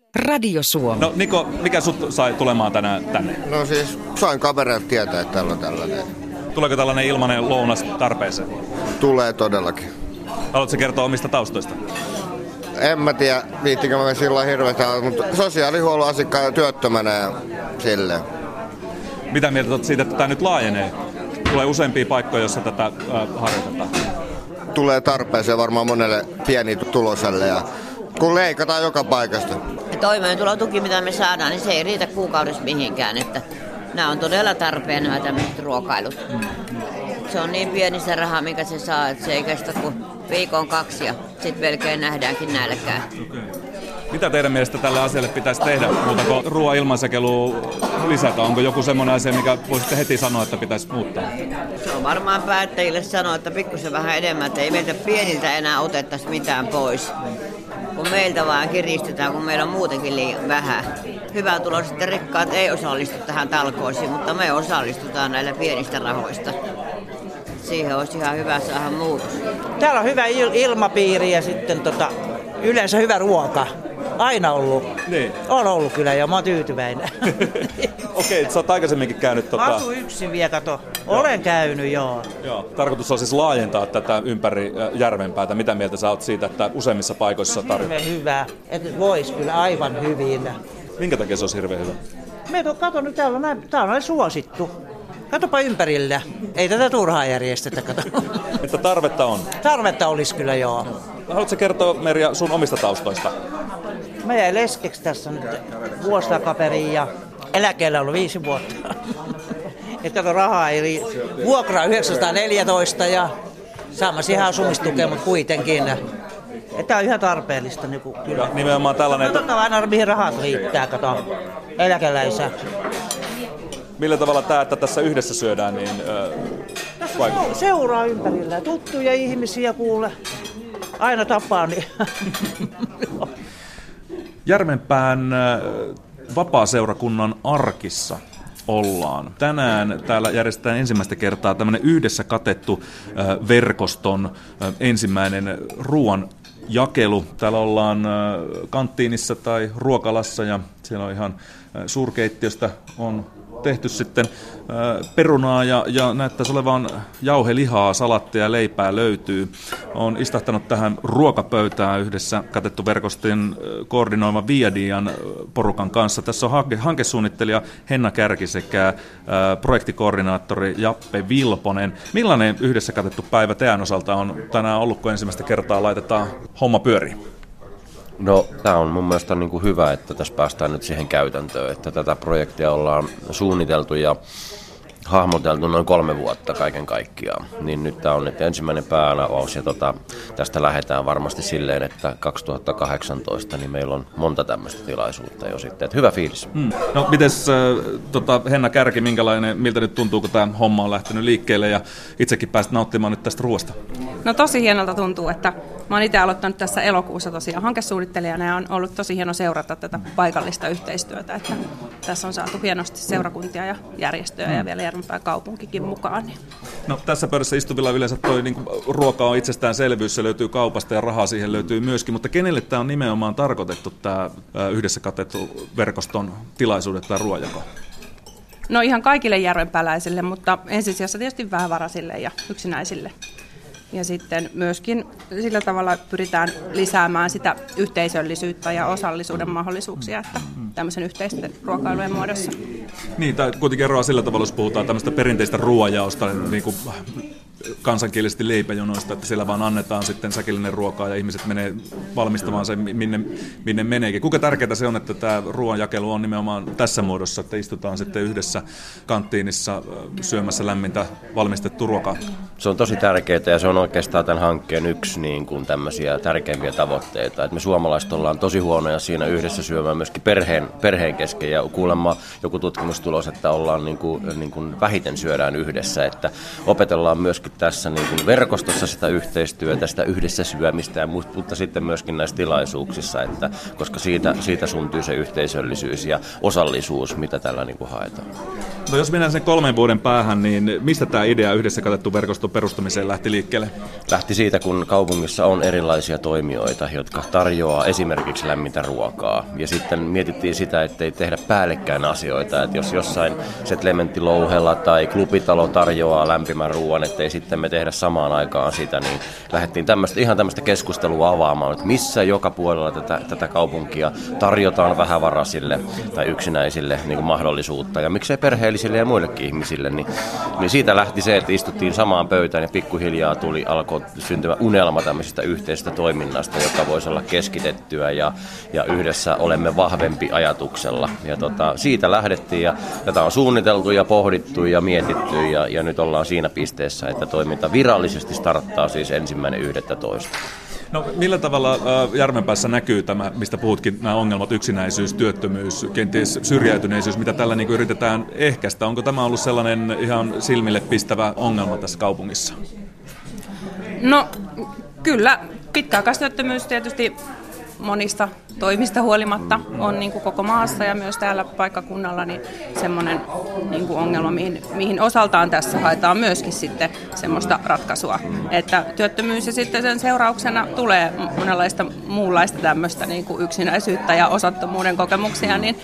Radio Suomi. No Niko, mikä sut sai tulemaan tänään tänne? No siis sain kavereilta tietää, että täällä on tällainen. Tuleeko tällainen ilmainen lounas tarpeeseen? Tulee todellakin. Haluatko kertoa omista taustoista? En mä tiedä, viittikö mä sillä hirveästi, mutta sosiaalihuollon asiakkaan työttömänä ja silleen. Mitä mieltä olet siitä, että tämä nyt laajenee? Tulee useampia paikkoja, joissa tätä harjoitetaan. Tulee tarpeeseen varmaan monelle pienituloselle ja kun leikataan joka paikasta. Toimeentulotuki, mitä me saadaan, niin se ei riitä kuukaudessa mihinkään. Että nämä on todella tarpeen nämä tämmöiset ruokailut. Se on niin pieni se raha, mikä se saa, että se ei kestä kuin viikon 2 ja sitten melkein nähdäänkin nälkää. Mitä teidän mielestä tälle asialle pitäisi tehdä, muuta kuin ruoan ilmaisäkelua lisätä? Onko joku semmoinen asia, mikä voisitte heti sanoa, että pitäisi muuttaa? Se on varmaan päättäjille sanoa, että pikkusen vähän enemmän, että ei meiltä pieniltä enää otettaisi mitään pois. Kun meiltä vaan kiristetään, kun meillä on muutenkin liian vähän. Hyvätuloiset ja rikkaat ei osallistu tähän talkoisiin, mutta me osallistutaan näillä pienistä rahoista. Siihen olisi ihan hyvä saada muutos. Täällä on hyvä ilmapiiri ja sitten yleensä hyvä ruoka. Aina ollut. Niin. On ollut kyllä ja mä oon tyytyväinen. Okei, sä oot aikaisemminkin käynyt Asun yksin vielä, kato. Olen käynyt, joo. Tarkoitus on siis laajentaa tätä ympäri Järvenpäätä. Mitä mieltä sä oot siitä, että useimmissa paikoissa tarjotaan? Hirveän hyvä, että vois kyllä aivan hyvin. Minkä takia se olisi hirveän hyvä? Kato nyt, täällä on suosittu. Katopa ympärillä. Ei tätä turhaa järjestetä, kato. Että tarvetta on? Tarvetta olisi kyllä, joo. Haluatko kertoa, Merja, sun omista taustoista? Mä jäin leskeksi tässä nyt vuosittakaperiin ja eläkkeellä on ollut 5 vuotta. Että kato, rahaa ei vuokraa 914 ja saamassa ihan asumistukea, mutta kuitenkin. Että on ihan tarpeellista. Niin kyllä. Ja nimenomaan tällainen... Katsotaan aina, mihin rahat riittää, kato, eläkeläisä. Millä tavalla tämä, että tässä yhdessä syödään, niin vaikuttaa? Seuraa ympärillä. Tuttuja ihmisiä kuule. Aina tapaan. Niin. Järvenpään vapaaseurakunnan arkissa ollaan. Tänään täällä järjestetään ensimmäistä kertaa tämmöinen yhdessä katettu verkoston ensimmäinen ruoan jakelu. Täällä ollaan kanttiinissa tai ruokalassa ja siellä on ihan suurkeittiöstä on tehty sitten perunaa ja näyttäisi olevan jauhelihaa, salattia ja leipää löytyy. On istahtanut tähän ruokapöytään yhdessä katettu verkoston koordinoima Viadian porukan kanssa. Tässä on hankesuunnittelija Henna Kärki sekä projektikoordinaattori Jappe Vilponen. Millainen yhdessä katettu päivä teidän osalta on tänään ollut, kun ensimmäistä kertaa laitetaan homma pyöriin? No, tämä on mun mielestä niin kuin hyvä, että tässä päästään nyt siihen käytäntöön, että tätä projektia ollaan suunniteltu ja hahmoteltu noin 3 vuotta kaiken kaikkiaan. Niin nyt tämä on nyt ensimmäinen päänavaus ja tästä lähdetään varmasti silleen, että 2018 niin meillä on monta tämmöistä tilaisuutta jo sitten. Että hyvä fiilis. No mites Henna Kärki, miltä nyt tuntuu, kun tämä homma on lähtenyt liikkeelle ja itsekin pääsit nauttimaan nyt tästä ruoasta? No tosi hienolta tuntuu, että mä oon itse aloittanut tässä elokuussa tosiaan hankesuunnittelijana ja on ollut tosi hieno seurata tätä paikallista yhteistyötä, että tässä on saatu hienosti seurakuntia ja järjestöjä ja vielä Järvenpään kaupunkikin mukaan. No tässä pöydässä istuvilla yleensä toi niin ruoka on itsestäänselvyys, se löytyy kaupasta ja rahaa siihen löytyy myöskin, mutta kenelle tämä on nimenomaan tarkoitettu tämä yhdessä katettu verkoston tilaisuudet tai ruoanjako? No ihan kaikille järvenpääläisille, mutta ensisijassa tietysti vähävaraisille ja yksinäisille. Ja sitten myöskin sillä tavalla pyritään lisäämään sitä yhteisöllisyyttä ja osallisuuden mahdollisuuksia, että tämmöisen yhteisten ruokailujen muodossa. Niin, tai kuitenkin eroa sillä tavalla, jos puhutaan tämmöistä perinteistä ruoanjaosta, niin kuin kansankielisesti leipäjonoista, että siellä vaan annetaan sitten säkillinen ruokaa ja ihmiset menee valmistamaan sen, minne meneekin. Kuinka tärkeää se on, että tämä ruoanjakelu on nimenomaan tässä muodossa, että istutaan sitten yhdessä kanttiinissa syömässä lämmintä valmistettua ruokaa? Se on tosi tärkeää ja se on oikeastaan tämän hankkeen yksi niin kuin tämmöisiä tärkeimpiä tavoitteita. Että me suomalaiset ollaan tosi huonoja siinä yhdessä syömään myöskin perheen kesken ja kuulemma joku tutkimustulos, että ollaan niin kuin vähiten syödään yhdessä, että opetellaan myöskin myöskin tässä niin kuin verkostossa sitä yhteistyötä, sitä yhdessä syömistä, mutta sitten myöskin näissä tilaisuuksissa, että, koska siitä syntyy se yhteisöllisyys ja osallisuus, mitä tällä niin kuin haetaan. No jos mennään sen 3 vuoden päähän, niin mistä tämä idea yhdessä katettu verkoston perustamiseen lähti liikkeelle? Lähti siitä, kun kaupungissa on erilaisia toimijoita, jotka tarjoaa esimerkiksi lämmintä ruokaa. Ja sitten mietittiin sitä, ettei tehdä päällekkäin asioita, että jos jossain Setlementti Louhella tai Klubitalo tarjoaa lämpimän ruoan, ettei sitten me tehdä samaan aikaan sitä, niin lähdettiin ihan tämmöistä keskustelua avaamaan, että missä joka puolella tätä kaupunkia tarjotaan vähävaraisille tai yksinäisille niin kuin mahdollisuutta, ja miksei perheellisille ja muillekin ihmisille, niin siitä lähti se, että istuttiin samaan pöytään ja pikkuhiljaa alkoi syntyä unelma tämmöisestä yhteisestä toiminnasta, joka voisi olla keskitettyä ja yhdessä olemme vahvempi ajatuksella. Ja siitä lähdettiin ja tätä on suunniteltu ja pohdittu ja mietitty ja nyt ollaan siinä pisteessä, että toiminta virallisesti starttaa siis 1.11. No millä tavalla Järvenpäässä näkyy tämä, mistä puhutkin, nämä ongelmat, yksinäisyys, työttömyys, kenties syrjäytyneisyys, mitä tällä niin kuin yritetään ehkäistä? Onko tämä ollut sellainen ihan silmille pistävä ongelma tässä kaupungissa? No kyllä, pitkäaikaistyöttömyys tietysti monista toimista huolimatta on niin kuin koko maassa ja myös täällä paikkakunnalla niin semmoinen niin kuin ongelma, mihin osaltaan tässä haetaan myöskin sitten semmoista ratkaisua. Että työttömyys ja sitten sen seurauksena tulee monenlaista muunlaista tämmöistä niin kuin yksinäisyyttä ja osattomuuden kokemuksia, niin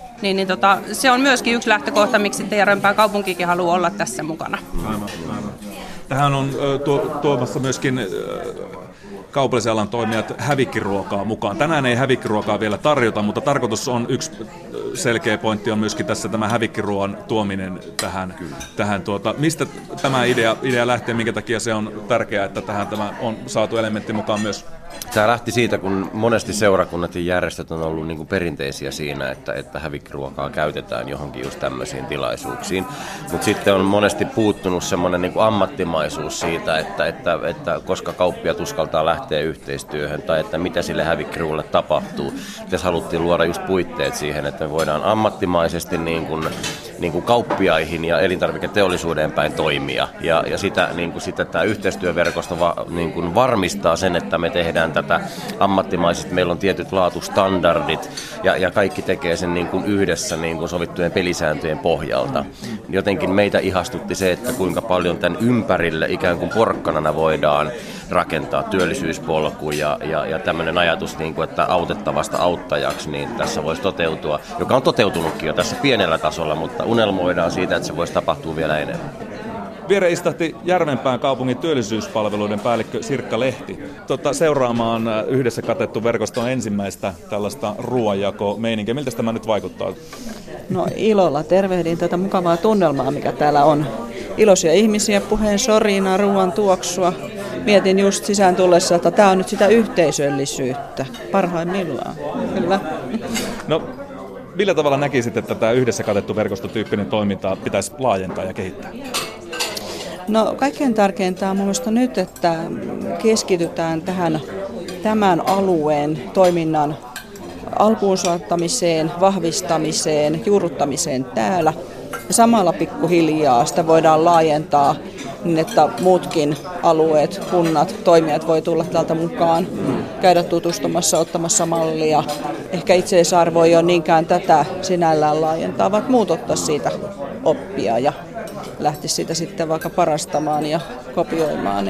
se on myöskin yksi lähtökohta, miksi sitten Järvenpään kaupunkikin haluaa olla tässä mukana. Aivan. Tähän on tuomassa myöskin kaupallisen alan toimijat hävikkiruokaa mukaan. Tänään ei hävikkiruokaa vielä tarjota, mutta tarkoitus on, yksi selkeä pointti on myöskin tässä tämä hävikkiruoan tuominen tähän mistä tämä idea lähtee, minkä takia se on tärkeää, että tähän tämä on saatu elementti mukaan myös? Tämä lähti siitä, kun monesti seurakunnat ja järjestöt on ollut niin kuin perinteisiä siinä, että hävikkiruokaa käytetään johonkin just tämmöisiin tilaisuuksiin. Mutta sitten on monesti puuttunut semmoinen niin kuin ammattimaisuus siitä, että koska kauppiaat uskaltaa lähteä yhteistyöhön tai että mitä sille hävikkiruualle tapahtuu. Tässä haluttiin luoda just puitteet siihen, että me voidaan ammattimaisesti niin kuin kauppiaihin ja elintarviketeollisuuden päin toimia. Ja sitä tämä yhteistyöverkosto varmistaa sen, että me tehdään tätä ammattimaisesti. Meillä on tietyt laatustandardit ja kaikki tekee sen niin kuin yhdessä niin kuin sovittujen pelisääntöjen pohjalta. Jotenkin meitä ihastutti se, että kuinka paljon tämän ympärille ikään kuin porkkanana voidaan rakentaa työllisyyspolku ja tämmöinen ajatus, niin kuin, että autettavasta auttajaksi, niin tässä voisi toteutua, joka on toteutunutkin jo tässä pienellä tasolla, mutta unelmoidaan siitä, että se voisi tapahtua vielä enemmän. Viereen istahti Järvenpään kaupungin työllisyyspalveluiden päällikkö Sirkka Lehti seuraamaan yhdessä katettu verkoston ensimmäistä tällaista ruoanjakomeininkiä. Miltä tämä nyt vaikuttaa? No ilolla tervehdin tätä mukavaa tunnelmaa, mikä täällä on. Iloisia ihmisiä, puheen sorinaa, ruoan tuoksua. Mietin just sisään tullessa, että tämä on nyt sitä yhteisöllisyyttä parhaimmillaan. Kyllä. No, millä tavalla näkisit, että tämä yhdessä katettu verkostotyyppinen toiminta pitäisi laajentaa ja kehittää? No kaikkein tärkeintä on mielestäni nyt, että keskitytään tämän alueen toiminnan alkuun saattamiseen, vahvistamiseen, juurruttamiseen täällä. Ja samalla pikkuhiljaa sitä voidaan laajentaa niin, että muutkin alueet, kunnat, toimijat voi tulla täältä mukaan, käydä tutustumassa, ottamassa mallia. Ehkä itseisarvo ei ole niinkään tätä sinällään laajentaa, vaan muut ottaa siitä oppia ja lähtisi siitä sitten vaikka parastamaan ja kopioimaan.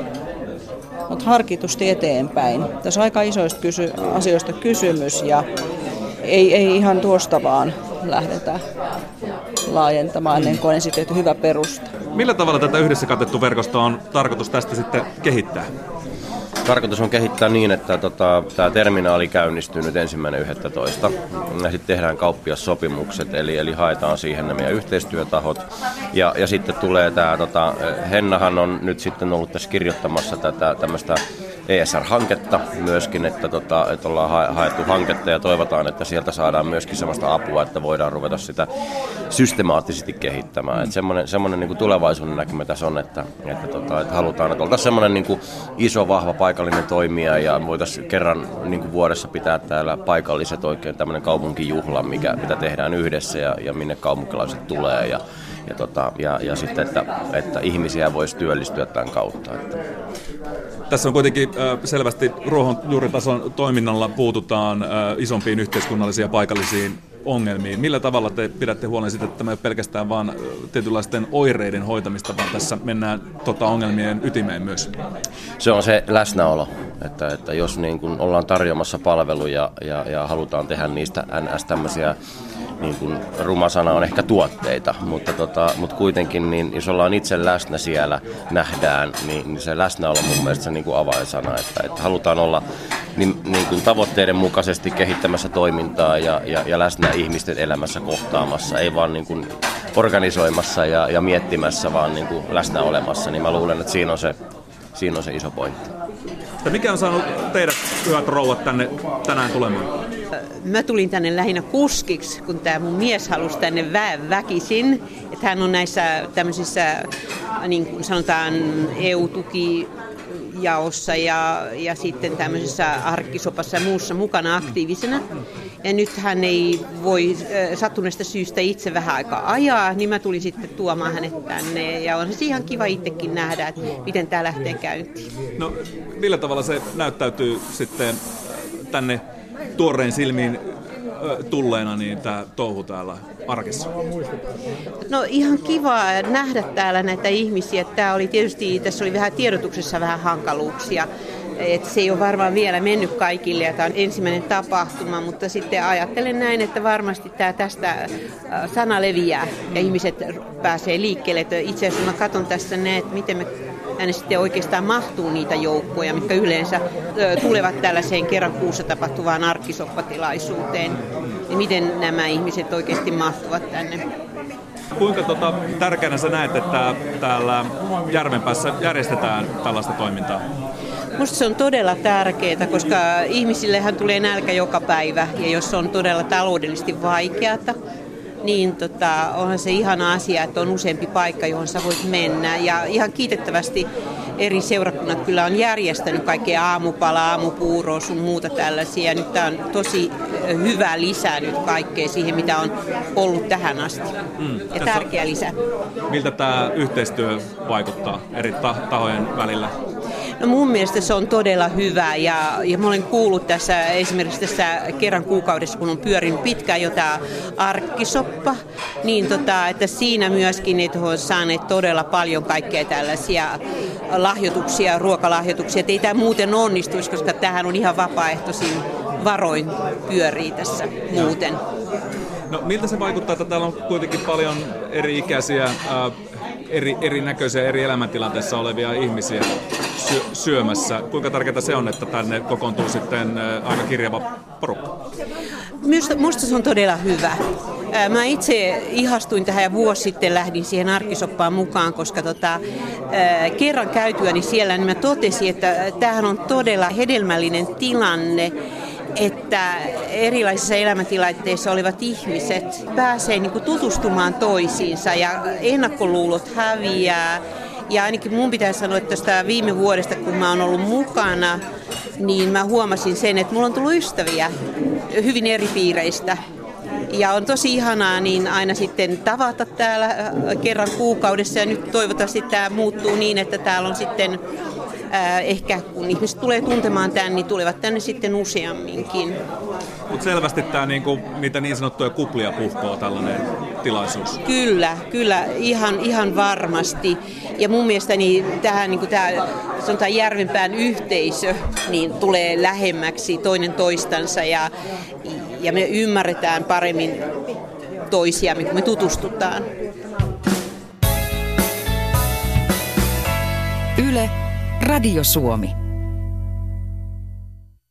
Mutta harkitusti eteenpäin. Tässä on aika isoista asioista kysymys ja ei ihan tuosta vaan lähdetä laajentamaan ennen kuin on esitetty hyvä perusta. Millä tavalla tätä yhdessä katettu verkostoa on tarkoitus tästä sitten kehittää? Tarkoitus on kehittää niin, että tämä terminaali käynnistyy nyt 1.11. Ja sitten tehdään kauppiassopimukset, eli haetaan siihen ne meidän yhteistyötahot. Ja sitten tulee tämä, Hennahan on nyt sitten ollut tässä kirjoittamassa tätä tämmöistä ESR-hanketta myöskin, että ollaan haettu hanketta ja toivotaan, että sieltä saadaan myöskin sellaista apua, että voidaan ruveta sitä systemaattisesti kehittämään. Että semmoinen niin kuin tulevaisuuden näkymä tässä on, että halutaan, että oltaisiin semmoinen niin kuin iso, vahva paikallinen toimija ja voitaisiin kerran niin kuin vuodessa pitää täällä paikalliset oikein tämmöinen kaupunkijuhla, mitä tehdään yhdessä ja minne kaupunkilaiset tulee ja sitten, että ihmisiä voisi työllistyä tämän kautta. Tässä on kuitenkin selvästi ruohonjuuritason toiminnalla puututaan isompiin yhteiskunnallisiin ja paikallisiin ongelmiin. Millä tavalla te pidätte huolen siitä, että tämä ei ole pelkästään vain tietynlaisten oireiden hoitamista, vaan tässä mennään ongelmien ytimeen myös? Se on se läsnäolo, että jos niin kun ollaan tarjoamassa palveluja ja halutaan tehdä niistä NS tämmöisiä, niin kuin ruma sana on ehkä tuotteita, mutta kuitenkin niin jos ollaan itse läsnä siellä, nähdään, niin se läsnäolo on mun mielestä se niin kuin avainsana, että halutaan olla niin kuin tavoitteiden mukaisesti kehittämässä toimintaa ja läsnä ihmisten elämässä kohtaamassa, ei vaan niin kuin organisoimassa ja miettimässä, vaan niin kuin läsnä olemassa, niin mä luulen, että siinä on se iso pointti. Mikä on saanut teidät, hyvät rouvat, tänne tänään tulemaan? Mä tulin tänne lähinnä kuskiksi, kun tämä mun mies halusi tänne väkisin. Että hän on näissä tämmöisissä, niin kuin sanotaan, EU-tukijaossa ja sitten tämmöisessä arkkisopassa ja muussa mukana aktiivisena. Ja nyt hän ei voi sattuneesta syystä itse vähän aikaa ajaa, niin mä tulin sitten tuomaan hänet tänne. Ja on se ihan kiva itsekin nähdä, että miten tämä lähtee käyntiin. No, millä tavalla se näyttäytyy sitten tänne tuoreen silmiin tulleena niin tämä touhu täällä arkissa? No ihan kiva nähdä täällä näitä ihmisiä. Tämä oli tietysti, tässä oli vähän tiedotuksessa vähän hankaluuksia. Et se ei ole varmaan vielä mennyt kaikille ja tämä on ensimmäinen tapahtuma, mutta sitten ajattelen näin, että varmasti tämä tästä sana leviää ja ihmiset pääsee liikkeelle. Et itse asiassa mä katson tässä että miten me tänne sitten oikeastaan mahtuu niitä joukkoja, mitkä yleensä tulevat tällaiseen kerran kuussa tapahtuvaan arkkisoppatilaisuuteen. Ja miten nämä ihmiset oikeasti mahtuvat tänne. Kuinka tärkeänä sä näet, että täällä Järvenpäässä järjestetään tällaista toimintaa? Minusta se on todella tärkeää, koska ihmisillehän tulee nälkä joka päivä ja jos on todella taloudellisesti vaikeata, niin onhan se ihana asia, että on useampi paikka, johon sä voit mennä. Ja ihan kiitettävästi eri seurakunnat kyllä on järjestänyt kaikkea aamupalaa, aamupuuroa, sun muuta tällaisia. Nyt tämä on tosi hyvä lisä nyt kaikkea siihen, mitä on ollut tähän asti. Ja tärkeä lisä. Miltä tämä yhteistyö vaikuttaa eri tahojen välillä? No mun mielestä se on todella hyvä ja mä olen kuullut tässä esimerkiksi tässä kerran kuukaudessa, kun on pyörinyt pitkään jo tämä arkkisoppa, niin että siinä myöskin että on saaneet todella paljon kaikkea tällaisia lahjoituksia, ruokalahjoituksia, että ei tämä muuten onnistuisi, koska tämähän on ihan vapaaehtoisin varoin pyörii tässä muuten. No miltä se vaikuttaa, että täällä on kuitenkin paljon eri-ikäisiä, erinäköisiä, eri elämäntilanteissa olevia ihmisiä syömässä. Kuinka tärkeää se on, että tänne kokoontuu sitten aika kirjava porukka? Minusta se on todella hyvä. Mä itse ihastuin tähän ja vuosi sitten lähdin siihen arkkisoppaan mukaan, koska kerran käytyäni siellä niin mä totesin, että tämähän on todella hedelmällinen tilanne, että erilaisissa elämäntilanteissa olevat ihmiset pääsee niin kuin tutustumaan toisiinsa ja ennakkoluulot häviää. Ja ainakin mun pitää sanoa, että tästä viime vuodesta, kun mä oon ollut mukana, niin mä huomasin sen, että mulla on tullut ystäviä hyvin eri piireistä. Ja on tosi ihanaa niin aina sitten tavata täällä kerran kuukaudessa ja nyt toivottavasti tämä muuttuu niin, että täällä on sitten ehkä kun ihmiset tulee tuntemaan tämän, niin tulevat tänne sitten useamminkin. Mutta selvästi tämä niitä niin sanottuja kuplia puhkoo tällainen tilaisuus. Kyllä, ihan varmasti. Ja mun mielestäni tähän tämä Järvenpään yhteisö niin tulee lähemmäksi toinen toistansa ja me ymmärretään paremmin toisiamme, kun me tutustutaan. Yle, Radio Suomi.